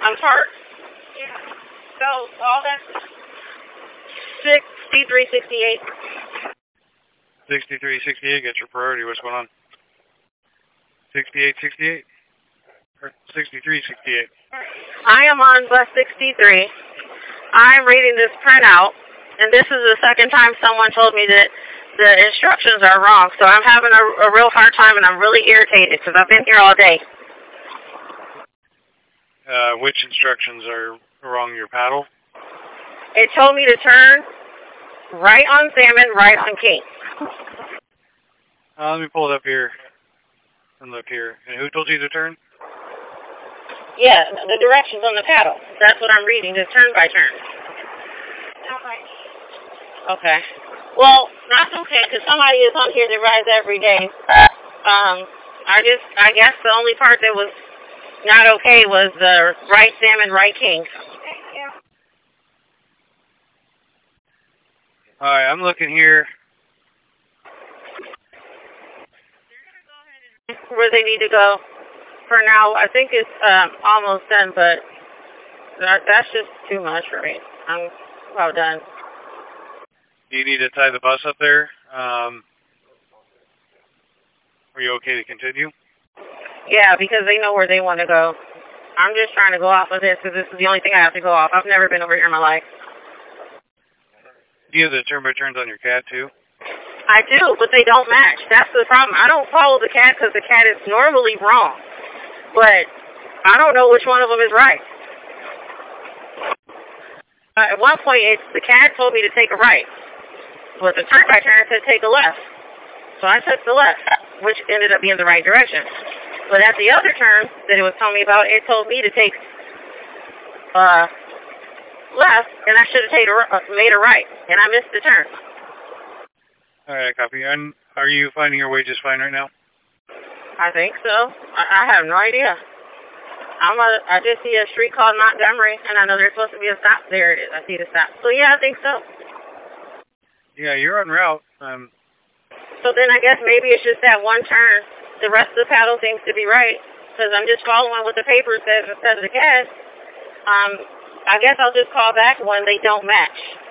I'm parked. Yeah. So all that's 6368. 6368, get your priority. What's going on? 6868? Or 6368? I am on bus 63. I'm reading this printout, and this is the second time someone told me that the instructions are wrong. So I'm having a real hard time, and I'm really irritated because I've been here all day. Which instructions are wrong? Your paddle? It told me to turn right on Salmon, right on King. Let me pull it up here and look here. And who told you to turn? Yeah, the directions on the paddle. That's what I'm reading, just turn by turn. Okay. Well, that's okay, because somebody is on here that rides every day. I guess the only part that was not okay was the right Salmon, right King. Alright, I'm looking here. Where they need to go. For now, I think it's almost done, but that's just too much for me. I'm about done. Do you need to tie the bus up there? Are you okay to continue? Yeah, because they know where they want to go. I'm just trying to go off of this because this is the only thing I have to go off. I've never been over here in my life. Do you have the turn-by-turns on your CAT, too? I do, but they don't match. That's the problem. I don't follow the CAT because the CAT is normally wrong. But I don't know which one of them is right. At one point, the CAT told me to take a right. But the turn-by-turn said take a left. So I took the left, which ended up being the right direction. But at the other turn that it was telling me about, it told me to take left, and I should have made a right. And I missed the turn. All right, copy. And are you finding your way just fine right now? I think so. I have no idea. I just see a street called Montgomery, and I know there's supposed to be a stop. There it is. I see the stop. So, yeah, I think so. Yeah, you're en route. So then I guess maybe it's just that one turn. The rest of the paddle seems to be right, because I'm just following what the paper says instead of the CAT. I guess I'll just call back when they don't match.